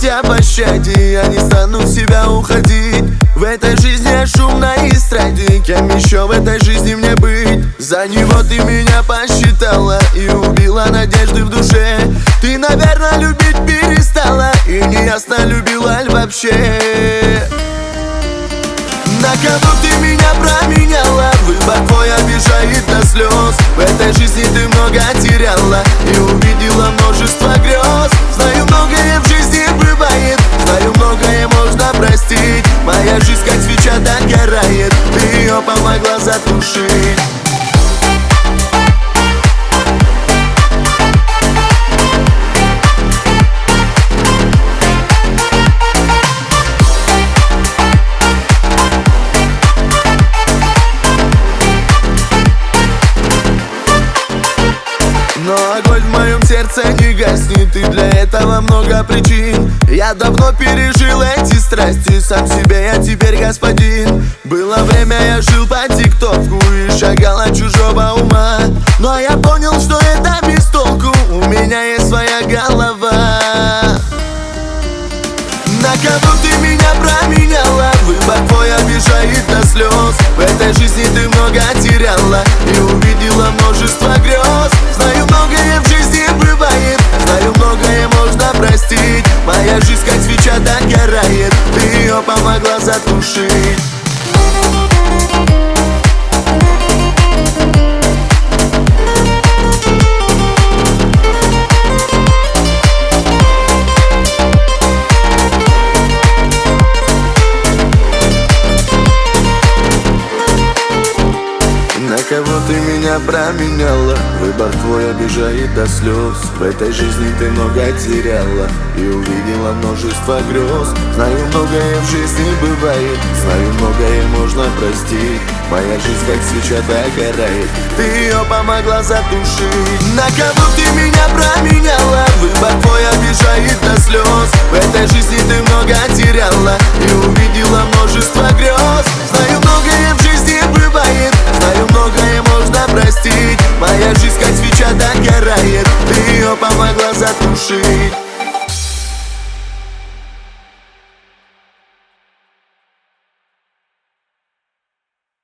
просить о пощаде, я не стану в себя уходить. В этой жизни я шумной эстраде, кем еще в этой жизни мне быть? За него ты меня посчитала и убила надежды в душе. Ты, наверное, любить перестала и неясно, любила ли вообще. На кого ты меня променяла? Выбор твой обижает до слез. В этой жизни ты много теряла и увидела множество грез. Знаю, многое в жизни бывает, знаю, многое можно простить. Моя жизнь как свеча догорает, ты ее помогла затушить. Но огонь в моем сердце не гаснет, и для этого много причин. Я давно пережил эти страсти, сам себе я теперь господин. Было время, я жил по тиктоку и шагал от чужого ума. Но я понял, что это без толку, у меня есть своя голова. На кого ты меня променяла? Выбор твой обижает до слез. В этой жизни ты много теряла и увидела множество грез. Знаю, многое в жизни бывает, знаю, многое можно простить. Моя жизнь как свеча догорает, ты ее помогла затушить. На кого ты меня променяла? Выбор твой обижает до слез. В этой жизни ты много теряла и увидела множество грез. Знаю, многое в жизни бывает, знаю, многое можно простить. Моя жизнь как свеча догорает, ты ее помогла затушить. На кого ты меня променяла? Выбор твой обижает до слез. В этой жизни ты много теряла и увидела множество грез. Знаю, многое в жизни бывает, знаю, многое можно простить. Моя жизнь как свеча догорает, ты ее помогла затушить.